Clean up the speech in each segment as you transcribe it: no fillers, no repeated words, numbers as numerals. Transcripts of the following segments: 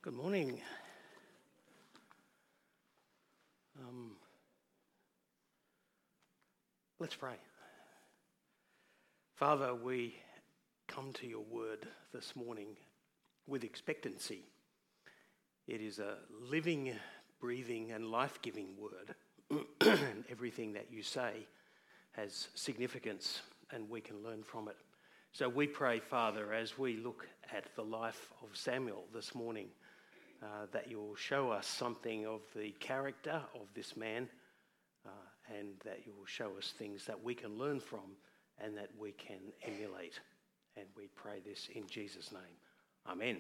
Good morning. Let's pray. Father, we come to your word this morning with expectancy. It is a living, breathing and life-giving word. And everything that you say has significance and we can learn from it. So we pray, Father, as we look at the life of Samuel this morning, that you'll show us something of the character of this man and that you will show us things that we can learn from and that we can emulate. And we pray this in Jesus' name. Amen.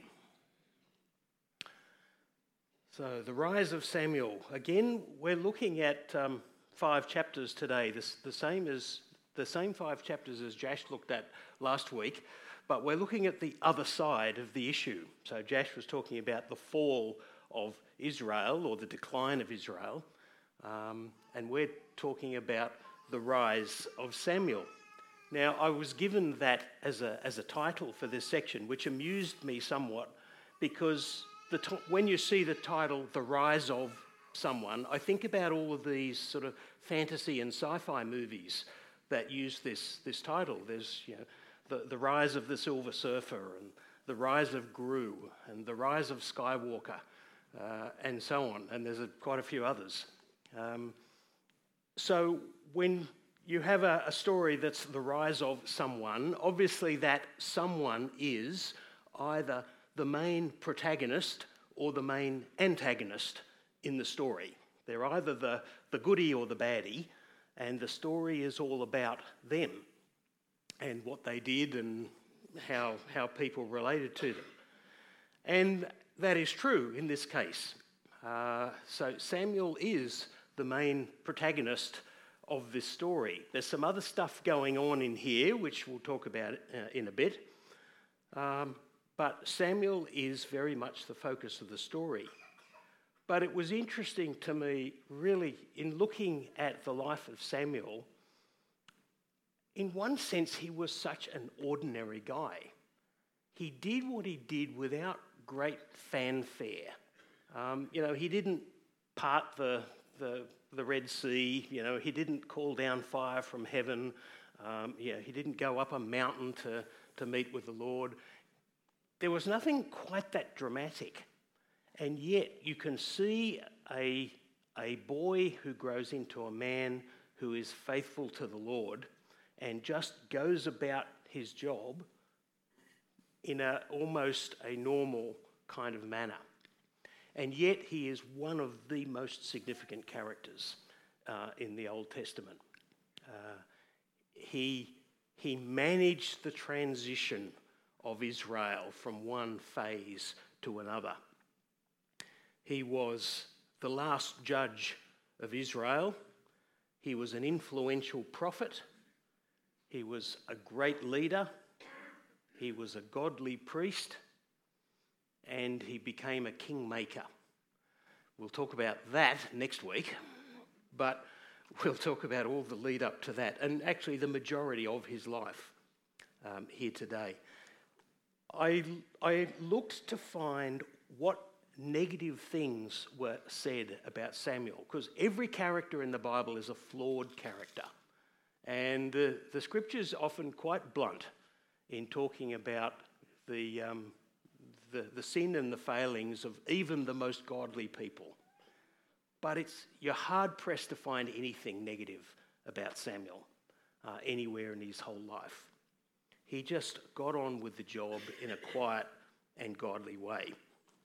So the rise of Samuel. Again, we're looking at 5 chapters today. The same 5 chapters as Jash looked at last week, but we're looking at the other side of the issue. So Jash was talking about the fall of Israel or the decline of Israel, and we're talking about the rise of Samuel. Now, I was given that as a title for this section, which amused me somewhat because when you see the title, The Rise of Someone, I think about all of these sort of fantasy and sci-fi movies that use this title. There's, the rise of the Silver Surfer and the rise of Gru and the rise of Skywalker and so on. And there's quite a few others. So when you have a story that's the rise of someone, obviously that someone is either the main protagonist or the main antagonist in the story. They're either the goodie or the baddie, and the story is all about them and what they did and how people related to them. And that is true in this case. So Samuel is the main protagonist of this story. There's some other stuff going on in here, which we'll talk about in a bit. But Samuel is very much the focus of the story. But it was interesting to me, really, in looking at the life of Samuel, in one sense, he was such an ordinary guy. He did what he did without great fanfare. He didn't part the Red Sea. He didn't call down fire from heaven. He didn't go up a mountain to meet with the Lord. There was nothing quite that dramatic. And yet you can see a boy who grows into a man who is faithful to the Lord and just goes about his job in almost a normal kind of manner. And yet he is one of the most significant characters in the Old Testament. He managed the transition of Israel from one phase to another. He was the last judge of Israel. He was an influential prophet. He was a great leader. He was a godly priest. And he became a kingmaker. We'll talk about that next week, but we'll talk about all the lead up to that, and actually the majority of his life here today. I looked to find what negative things were said about Samuel, because every character in the Bible is a flawed character. And the scripture's often quite blunt in talking about the sin and the failings of even the most godly people. But you're hard-pressed to find anything negative about Samuel anywhere in his whole life. He just got on with the job in a quiet and godly way.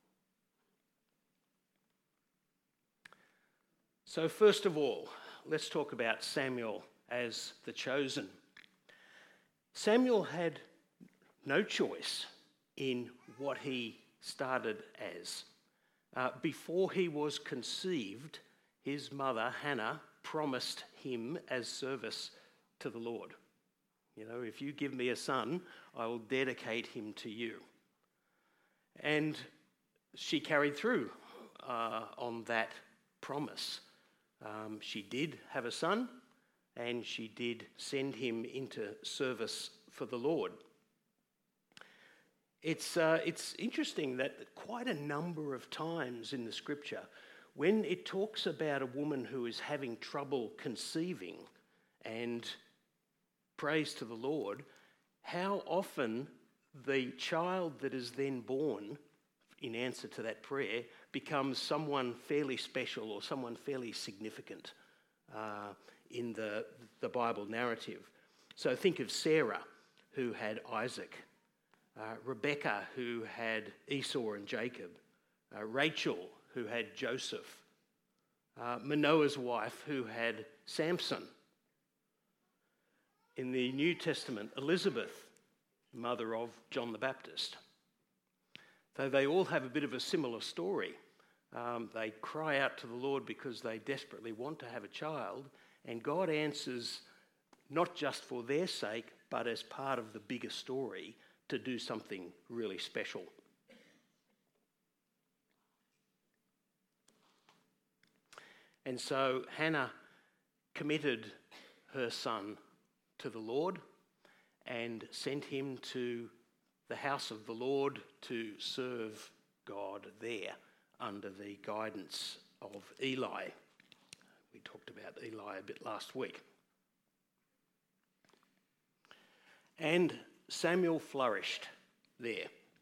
So first of all, let's talk about Samuel as the chosen. Samuel had no choice in what he started as. Before he was conceived, his mother, Hannah, promised him as service to the Lord. If you give me a son, I will dedicate him to you. And she carried through on that promise. She did have a son, and she did send him into service for the Lord. It's interesting that quite a number of times in the scripture, when it talks about a woman who is having trouble conceiving and prays to the Lord, how often the child that is then born in answer to that prayer becomes someone fairly special or someone fairly significant in the Bible narrative. So think of Sarah, who had Isaac, Rebecca, who had Esau and Jacob, Rachel, who had Joseph, Manoah's wife, who had Samson. In the New Testament, Elizabeth, mother of John the Baptist. Though they all have a bit of a similar story. They cry out to the Lord because they desperately want to have a child, and God answers not just for their sake, but as part of the bigger story to do something really special. And so Hannah committed her son to the Lord and sent him to the house of the Lord to serve God there under the guidance of Eli. We talked about Eli a bit last week. And Samuel flourished there.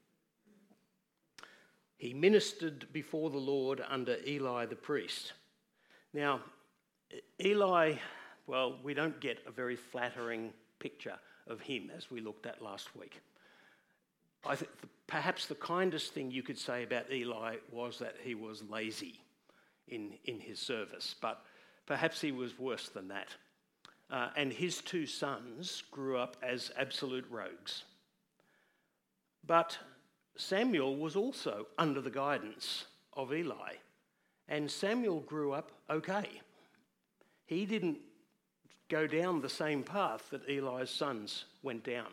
He ministered before the Lord under Eli the priest. Now, Eli, well, we don't get a very flattering picture of him as we looked at last week. I think perhaps the kindest thing you could say about Eli was that he was lazy in his service, but perhaps he was worse than that. And his two sons grew up as absolute rogues. But Samuel was also under the guidance of Eli, and Samuel grew up okay. He didn't go down the same path that Eli's sons went down.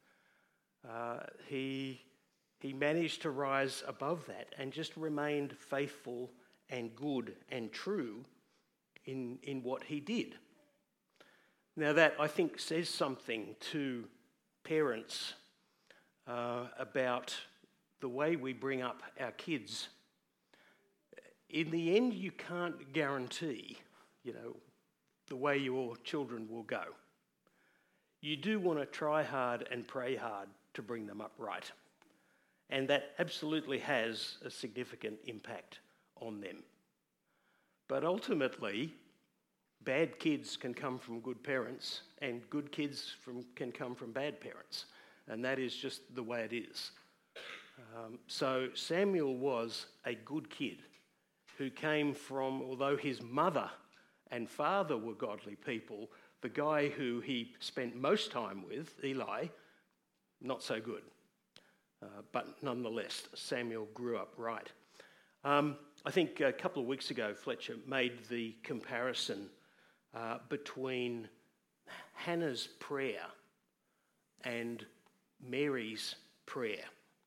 He managed to rise above that and just remained faithful and good and true in what he did. Now that, I think, says something to parents about the way we bring up our kids. In the end, you can't guarantee, the way your children will go. You do want to try hard and pray hard to bring them up right. And that absolutely has a significant impact on them. But ultimately, bad kids can come from good parents, and good kids can come from bad parents. And that is just the way it is. So Samuel was a good kid who came from, although his mother and father were godly people, the guy who he spent most time with, Eli, not so good. But nonetheless, Samuel grew up right. I think a couple of weeks ago, Fletcher made the comparison between Hannah's prayer and Mary's prayer.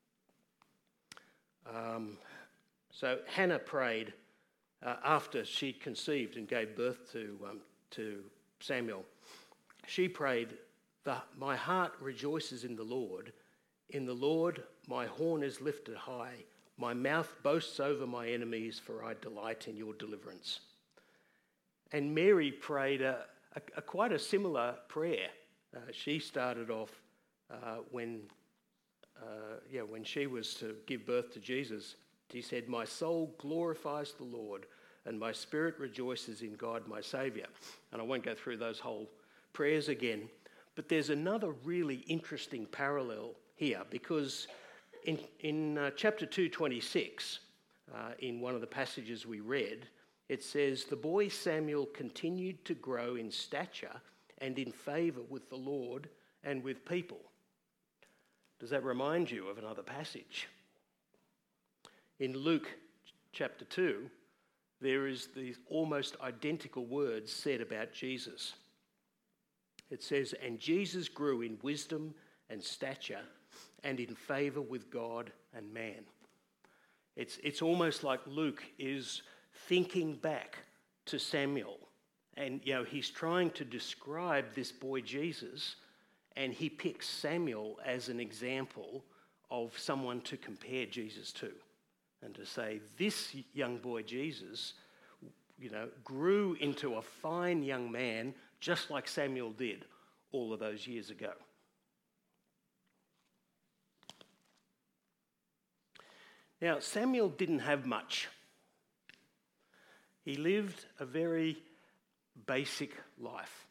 So Hannah prayed after she conceived and gave birth to Samuel. She prayed, "My heart rejoices in the Lord. In the Lord my horn is lifted high. My mouth boasts over my enemies, for I delight in your deliverance." And Mary prayed quite a similar prayer. She started off when she was to give birth to Jesus. She said, "My soul glorifies the Lord, and my spirit rejoices in God my Saviour." And I won't go through those whole prayers again, but there's another really interesting parallel here, because in chapter 2:26, in one of the passages we read, it says, "The boy Samuel continued to grow in stature and in favour with the Lord and with people." Does that remind you of another passage? In Luke chapter 2, there is these almost identical words said about Jesus. It says, "And Jesus grew in wisdom and stature and in favour with God and man." It's almost like Luke is thinking back to Samuel, and he's trying to describe this boy Jesus, and he picks Samuel as an example of someone to compare Jesus to and to say, this young boy Jesus, grew into a fine young man just like Samuel did all of those years ago. Now, Samuel didn't have much. He lived a very basic life.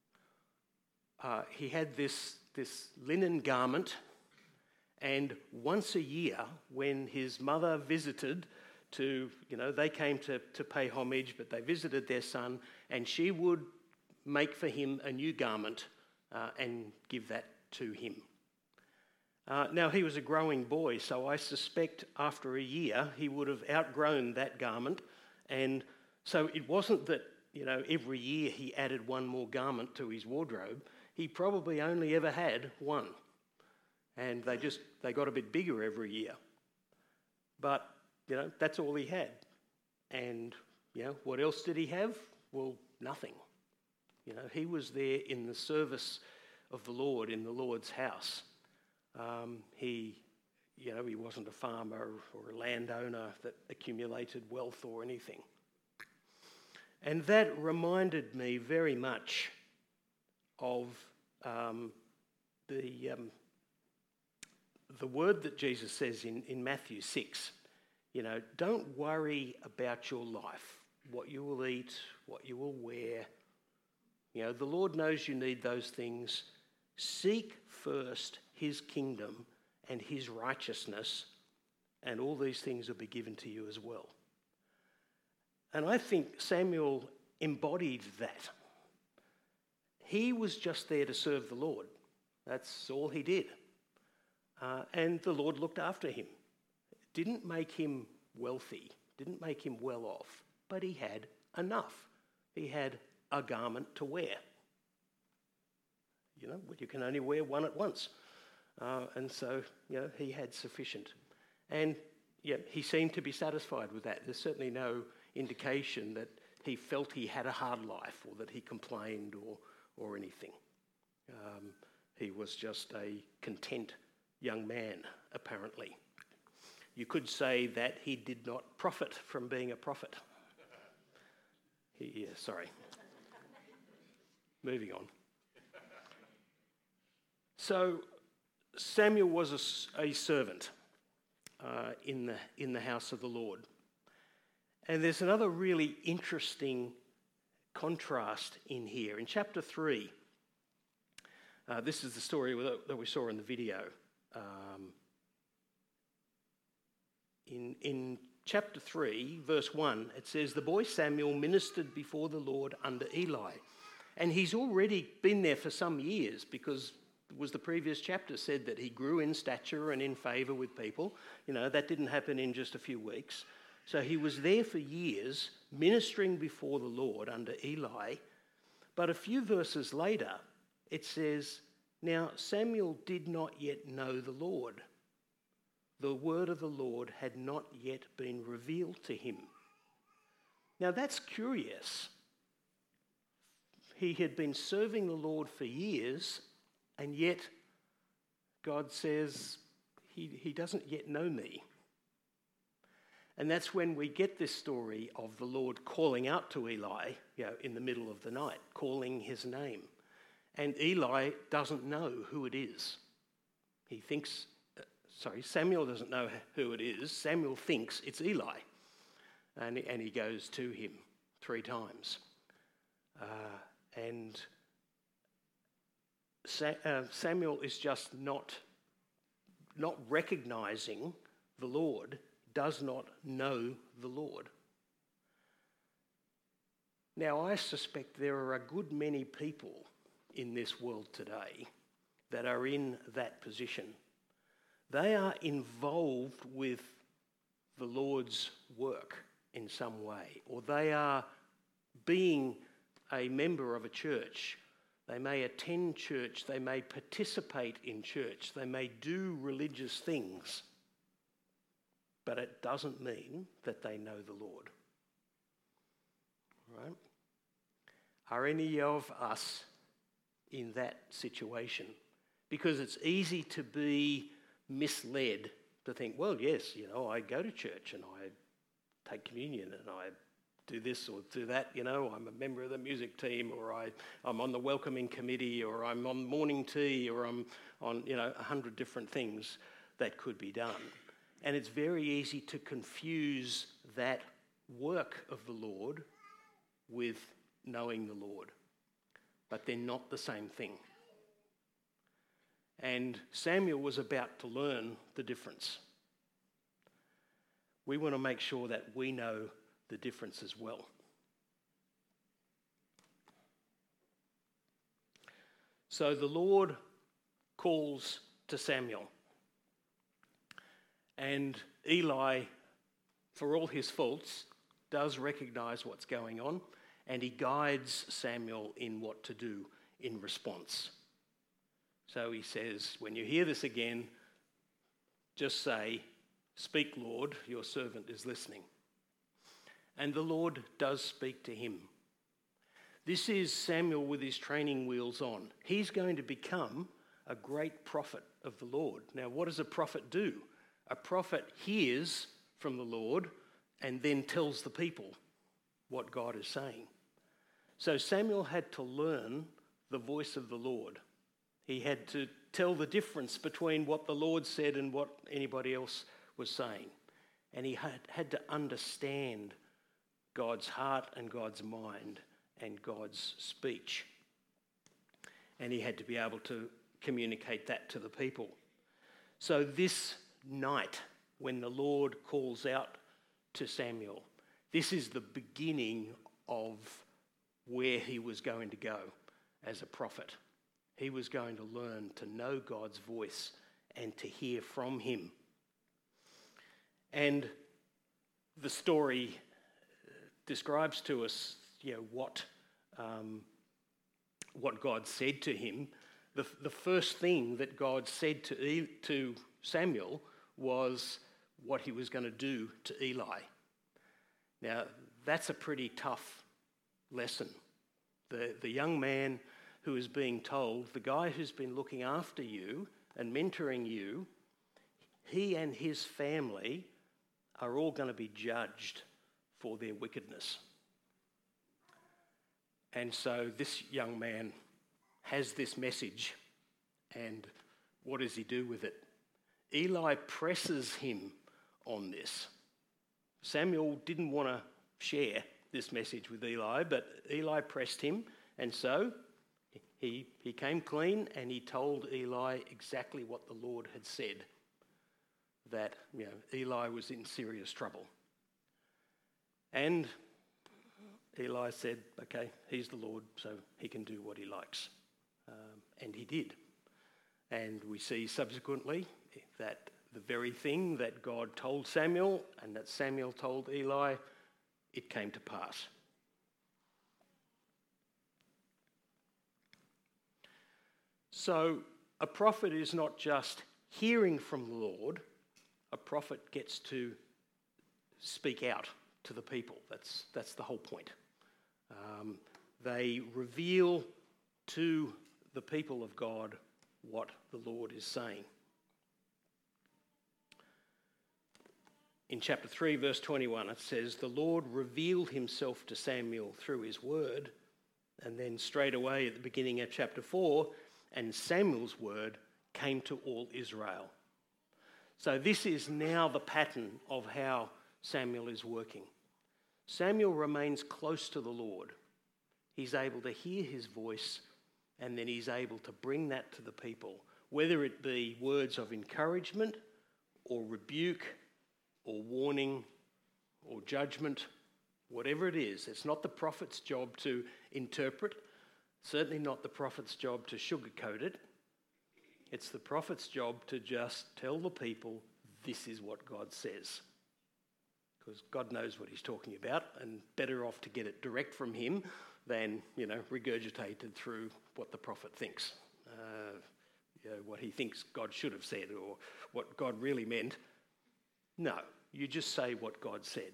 He had this linen garment, and once a year when his mother visited they came to pay homage, but they visited their son, and she would make for him a new garment and give that to him. Now, he was a growing boy, so I suspect after a year he would have outgrown that garment, and so it wasn't that, every year he added one more garment to his wardrobe. He probably only ever had one, and they got a bit bigger every year. But, that's all he had. And, what else did he have? Well, nothing. He was there in the service of the Lord, in the Lord's house. He wasn't a farmer or a landowner that accumulated wealth or anything. And that reminded me very much of the word that Jesus says in Matthew 6. Don't worry about your life, what you will eat, what you will wear. The Lord knows you need those things. Seek first his kingdom and his righteousness, and all these things will be given to you as well. And I think Samuel embodied that. He was just there to serve the Lord. That's all he did. And the Lord looked after him. Didn't make him wealthy, didn't make him well off, but he had enough. He had a garment to wear. You can only wear one at once. And so, he had sufficient. And, he seemed to be satisfied with that. There's certainly no indication that he felt he had a hard life or that he complained or anything. He was just a content young man, apparently. You could say that he did not profit from being a prophet. Sorry. Moving on. So Samuel was a servant in the house of the Lord. And there's another really interesting contrast in here. In chapter 3, this is the story that we saw in the video. In chapter 3, verse 1, it says, "The boy Samuel ministered before the Lord under Eli." And he's already been there for some years, because the previous chapter said that he grew in stature and in favour with people. That didn't happen in just a few weeks. So he was there for years, ministering before the Lord under Eli. But a few verses later, it says, "Now Samuel did not yet know the Lord. The word of the Lord had not yet been revealed to him." Now that's curious. He had been serving the Lord for years, and yet God says, he doesn't yet know me. And that's when we get this story of the Lord calling out to Eli, in the middle of the night, calling his name. And Eli doesn't know who it is. Samuel doesn't know who it is. Samuel thinks it's Eli. And he goes to him 3 times. And Samuel is just not recognising the Lord, does not know the Lord. Now, I suspect there are a good many people in this world today that are in that position. They are involved with the Lord's work in some way, or they are being a member of a church. They may attend church, they may participate in church, they may do religious things, but it doesn't mean that they know the Lord. Right? Are any of us in that situation? Because it's easy to be misled to think, well, yes, I go to church and I take communion and I do this or do that, I'm a member of the music team, or I'm on the welcoming committee, or I'm on morning tea, or I'm on, 100 different things that could be done. And it's very easy to confuse that work of the Lord with knowing the Lord. But they're not the same thing. And Samuel was about to learn the difference. We want to make sure that we know the difference as well. So the Lord calls to Samuel. And Eli, for all his faults, does recognise what's going on, and he guides Samuel in what to do in response. So he says, when you hear this again, just say, "Speak, Lord, your servant is listening." And the Lord does speak to him. This is Samuel with his training wheels on. He's going to become a great prophet of the Lord. Now, what does a prophet do? A prophet hears from the Lord and then tells the people what God is saying. So Samuel had to learn the voice of the Lord. He had to tell the difference between what the Lord said and what anybody else was saying. And he had to understand God's heart and God's mind and God's speech. And he had to be able to communicate that to the people. So this night, when the Lord calls out to Samuel, this is the beginning of where he was going to go as a prophet. He was going to learn to know God's voice and to hear from him. And the story describes to us, what God said to him. The first thing that God said to Samuel was what he was going to do to Eli. Now, that's a pretty tough lesson. The young man who is being told, the guy who's been looking after you and mentoring you, he and his family are all going to be judged for their wickedness. And so this young man has this message, and what does he do with it? Eli presses him on this. Samuel didn't want to share this message with Eli, but Eli pressed him, and so he came clean and he told Eli exactly what the Lord had said, that Eli was in serious trouble. And Eli said, okay, he's the Lord, so he can do what he likes. And he did. And we see subsequently that the very thing that God told Samuel and that Samuel told Eli, it came to pass. So a prophet is not just hearing from the Lord, a prophet gets to speak out to the people. That's the whole point. They reveal to the people of God what the Lord is saying. In chapter 3, verse 21, it says, "The Lord revealed himself to Samuel through his word." And then straight away at the beginning of chapter 4, "And Samuel's word came to all Israel." So this is now the pattern of how Samuel is working. Samuel remains close to the Lord. He's able to hear his voice, and then he's able to bring that to the people, whether it be words of encouragement or rebuke or warning or judgment, whatever it is. It's not the prophet's job to interpret, certainly not the prophet's job to sugarcoat it. It's the prophet's job to just tell the people, this is what God says. Because God knows what he's talking about, and better off to get it direct from him than, regurgitated through what the prophet thinks. What he thinks God should have said or what God really meant. No, you just say what God said.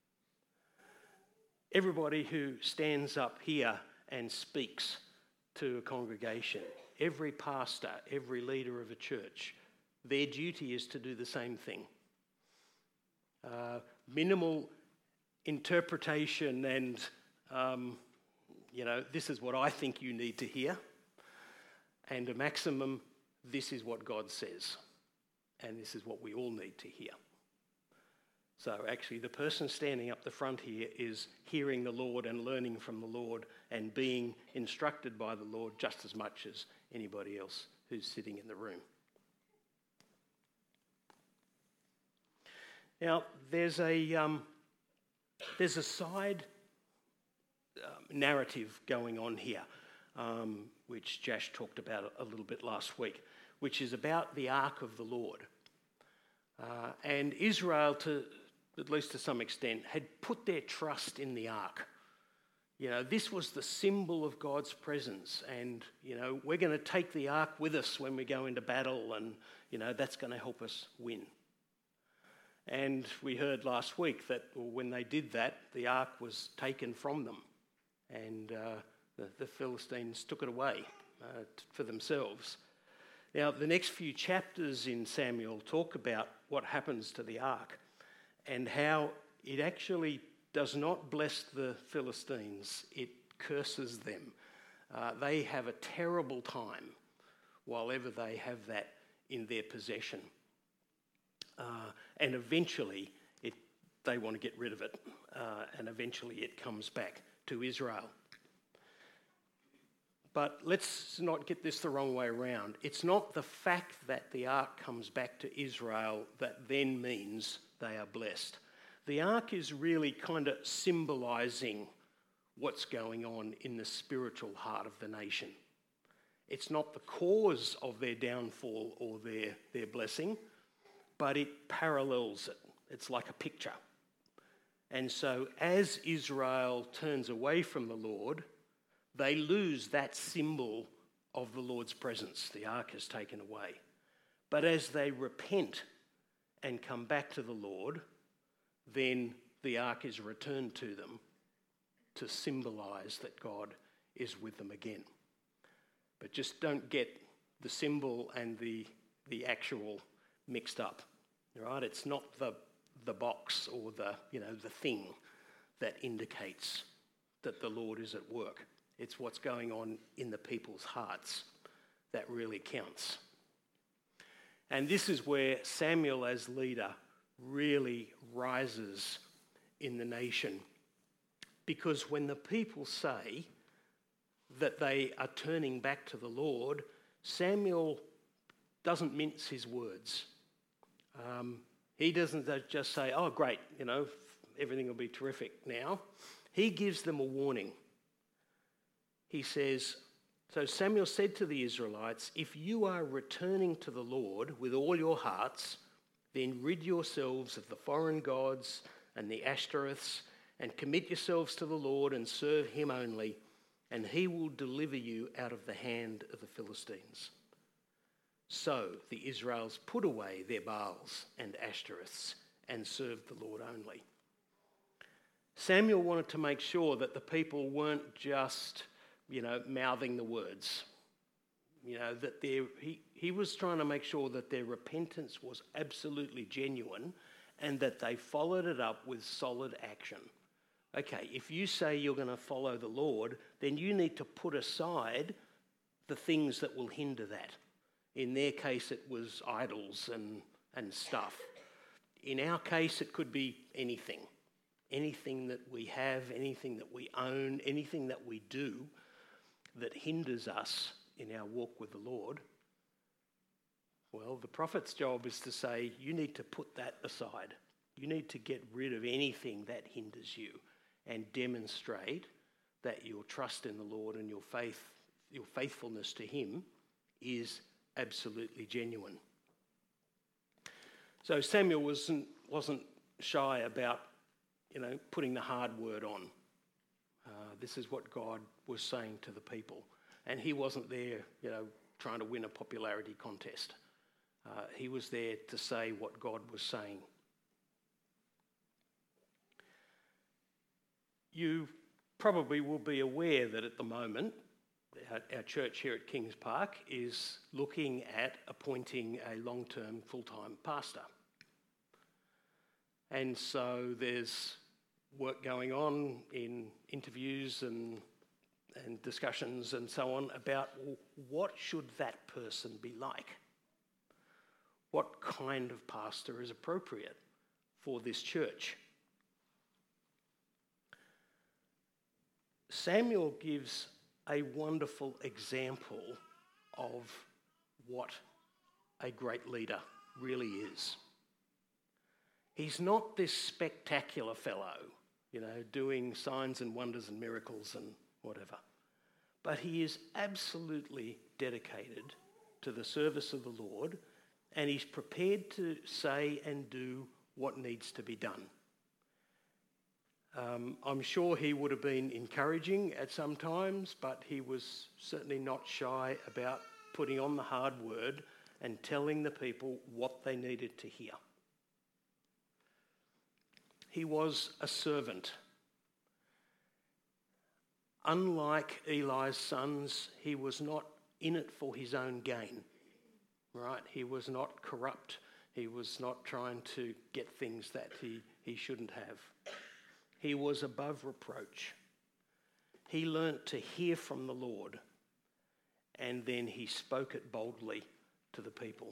Everybody who stands up here and speaks to a congregation, every pastor, every leader of a church, their duty is to do the same thing. Minimal interpretation and, this is what I think you need to hear. And a maximum, this is what God says. And this is what we all need to hear. So actually the person standing up the front here is hearing the Lord and learning from the Lord and being instructed by the Lord just as much as anybody else who's sitting in the room. Now, there's a side narrative going on here, which Jash talked about a little bit last week, which is about the Ark of the Lord. And Israel, at least to some extent, had put their trust in the Ark. This was the symbol of God's presence, and, we're going to take the Ark with us when we go into battle, and, that's going to help us win. And we heard last week that when they did that, the Ark was taken from them, and the Philistines took it away for themselves. Now, the next few chapters in Samuel talk about what happens to the Ark and how it actually does not bless the Philistines, it curses them. They have a terrible time while ever they have that in their possession. And eventually they want to get rid of it, and eventually it comes back to Israel. But let's not get this the wrong way around. It's not the fact that the Ark comes back to Israel that then means they are blessed. The Ark is really kind of symbolising what's going on in the spiritual heart of the nation. It's not the cause of their downfall or their blessing, but it parallels it. It's like a picture. And so as Israel turns away from the Lord, they lose that symbol of the Lord's presence. The Ark is taken away. But as they repent and come back to the Lord, then the Ark is returned to them to symbolise that God is with them again. But just don't get the symbol and the actual mixed up, right? It's not the box or the thing that indicates that the Lord is at work. It's what's going on in the people's hearts that really counts. And this is where Samuel as leader really rises in the nation. Because when the people say that they are turning back to the Lord, Samuel doesn't mince his words. He doesn't just say, oh, great, everything will be terrific now. He gives them a warning. He says, so Samuel said to the Israelites, if you are returning to the Lord with all your hearts, then rid yourselves of the foreign gods and the Ashtoreths and commit yourselves to the Lord and serve him only, and he will deliver you out of the hand of the Philistines. So the Israelites put away their Baals and Ashtoreths and served the Lord only. Samuel wanted to make sure that the people weren't just, mouthing the words. That he was trying to make sure that their repentance was absolutely genuine and that they followed it up with solid action. Okay, if you say you're going to follow the Lord, then you need to put aside the things that will hinder that. In their case, it was idols and stuff. In our case, it could be anything. Anything that we have, anything that we own, anything that we do that hinders us in our walk with the Lord. Well, the prophet's job is to say, you need to put that aside. You need to get rid of anything that hinders you and demonstrate that your trust in the Lord and your faithfulness to him is absolutely genuine. So Samuel wasn't shy about, putting the hard word on. This is what God was saying to the people. And he wasn't there, trying to win a popularity contest. He was there to say what God was saying. You probably will be aware that at the moment, our church here at Kings Park is looking at appointing a long-term full-time pastor. And so there's work going on in interviews and discussions and so on about, well, what should that person be like? What kind of pastor is appropriate for this church? Samuel gives a wonderful example of what a great leader really is. He's not this spectacular fellow, doing signs and wonders and miracles and whatever. But he is absolutely dedicated to the service of the Lord, and he's prepared to say and do what needs to be done. I'm sure he would have been encouraging at some times, but he was certainly not shy about putting on the hard word and telling the people what they needed to hear. He was a servant. Unlike Eli's sons, he was not in it for his own gain, right? He was not corrupt. He was not trying to get things that he shouldn't have. He was above reproach. He learnt to hear from the Lord, and then he spoke it boldly to the people.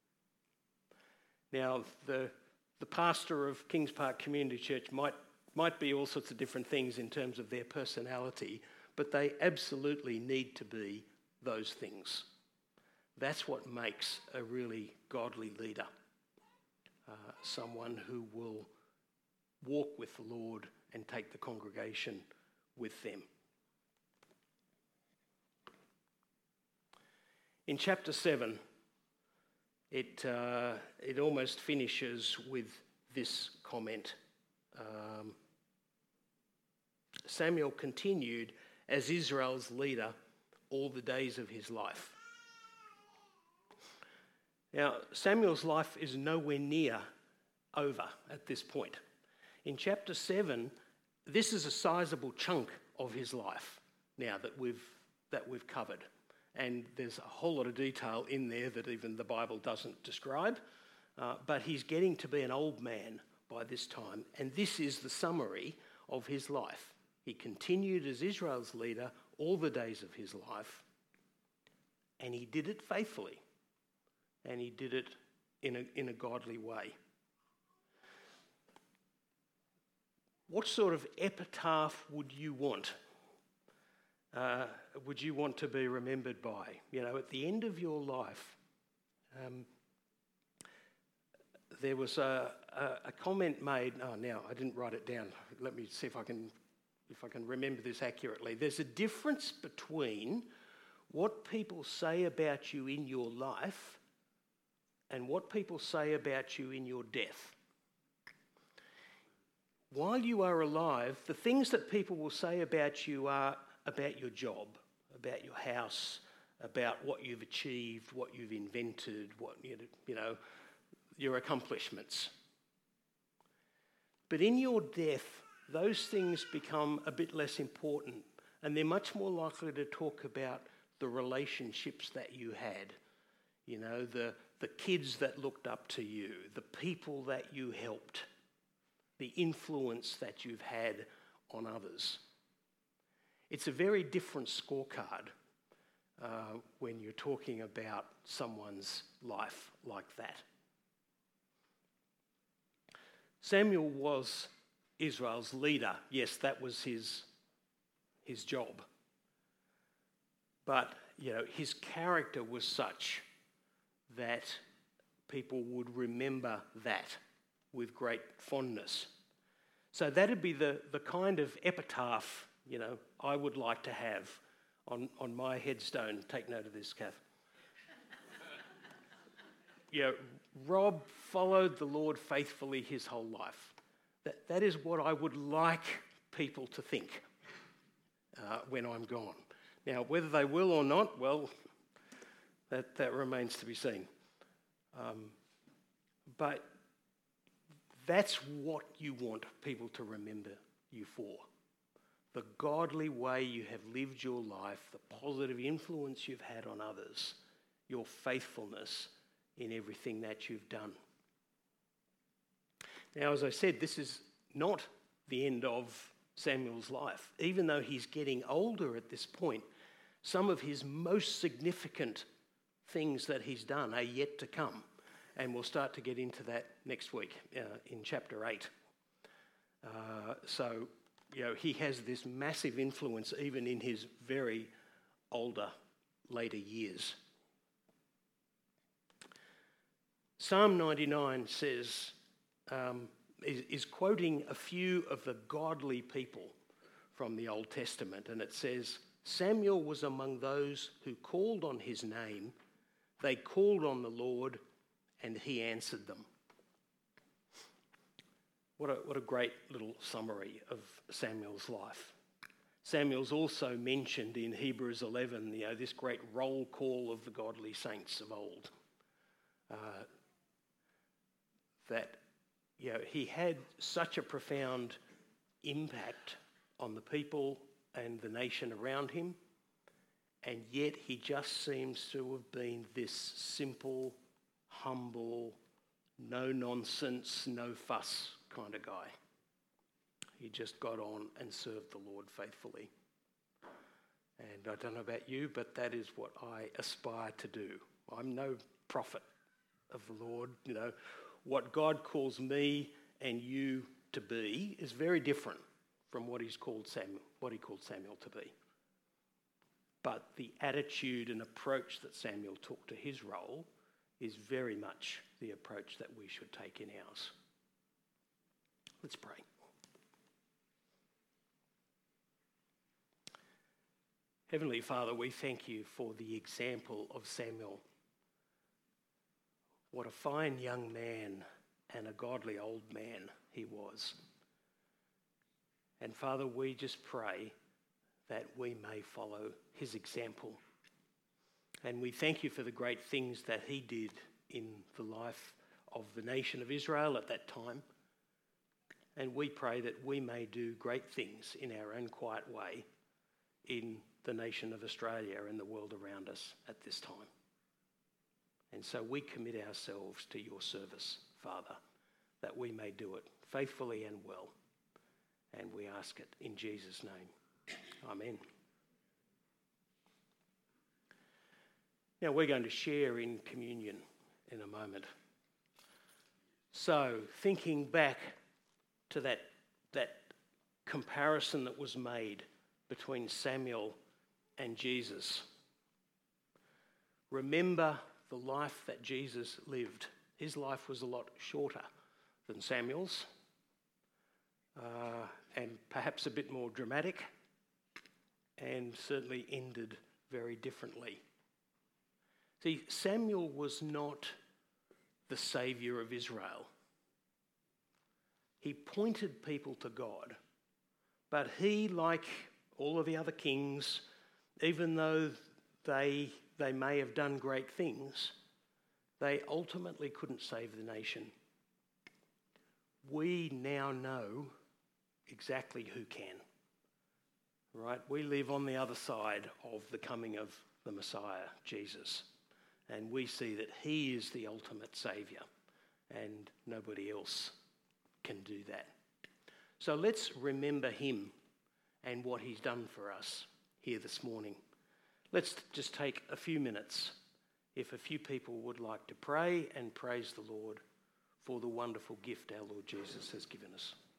Now, the pastor of Kings Park Community Church might be all sorts of different things in terms of their personality, but they absolutely need to be those things. That's what makes a really godly leader, someone who will walk with the Lord and take the congregation with them. In chapter 7, it almost finishes with this comment. Samuel continued as Israel's leader all the days of his life. Now, Samuel's life is nowhere near over at this point. In chapter 7, this is a sizable chunk of his life now that we've covered. And there's a whole lot of detail in there that even the Bible doesn't describe. But he's getting to be an old man by this time. And this is the summary of his life. He continued as Israel's leader all the days of his life. And he did it faithfully. And he did it in a godly way. What sort of epitaph would you want? Would you want to be remembered by? At the end of your life, there was a comment made. Oh, now I didn't write it down. Let me see if I can remember this accurately. There's a difference between what people say about you in your life and what people say about you in your death. While you are alive, the things that people will say about you are about your job, about your house, about what you've achieved, what you've invented, your accomplishments. But in your death, those things become a bit less important, and they're much more likely to talk about the relationships that you had, the kids that looked up to you, the people that you helped, the influence that you've had on others. It's a very different scorecard when you're talking about someone's life like that. Samuel was Israel's leader. Yes, that was his job. But, his character was such that people would remember that with great fondness. So that'd be the kind of epitaph, I would like to have on my headstone. Take note of this, Kath. Rob followed the Lord faithfully his whole life. That is what I would like people to think when I'm gone. Now, whether they will or not, well, that remains to be seen. But that's what you want people to remember you for the godly way you have lived your life, the positive influence you've had on others, your faithfulness in everything that you've done. Now, as I said, this is not the end of Samuel's life. Even though he's getting older at this point, some of his most significant things that he's done are yet to come. And we'll start to get into that next week in chapter 8. So, he has this massive influence even in his very older, later years. Psalm 99 says, is quoting a few of the godly people from the Old Testament, and it says, Samuel was among those who called on his name. They called on the Lord, and he answered them. What a great little summary of Samuel's life. Samuel's also mentioned in Hebrews 11, this great roll call of the godly saints of old. That he had such a profound impact on the people and the nation around him, and yet he just seems to have been this simple, humble, no nonsense, no fuss kind of guy. He just got on and served the Lord faithfully. And I don't know about you, but that is what I aspire to do. I'm no prophet of the Lord. What God calls me and you to be is very different from what he called Samuel to be. But the attitude and approach that Samuel took to his role is very much the approach that we should take in ours. Let's pray. Heavenly Father, we thank you for the example of Samuel. What a fine young man and a godly old man he was. And Father, we just pray that we may follow his example. And we thank you for the great things that he did in the life of the nation of Israel at that time. And we pray that we may do great things in our own quiet way in the nation of Australia and the world around us at this time. And so we commit ourselves to your service, Father, that we may do it faithfully and well. And we ask it in Jesus' name. Amen. Now we're going to share in communion in a moment. So thinking back to that comparison that was made between Samuel and Jesus, remember the life that Jesus lived. His life was a lot shorter than Samuel's, and perhaps a bit more dramatic, and certainly ended very differently. See, Samuel was not the saviour of Israel. He pointed people to God, but he, like all of the other kings, even though they may have done great things, they ultimately couldn't save the nation. We now know exactly who can. Right? We live on the other side of the coming of the Messiah, Jesus. And we see that he is the ultimate saviour, and nobody else can do that. So let's remember him and what he's done for us here this morning. Let's just take a few minutes, if a few people would like to pray and praise the Lord for the wonderful gift our Lord Jesus has given us.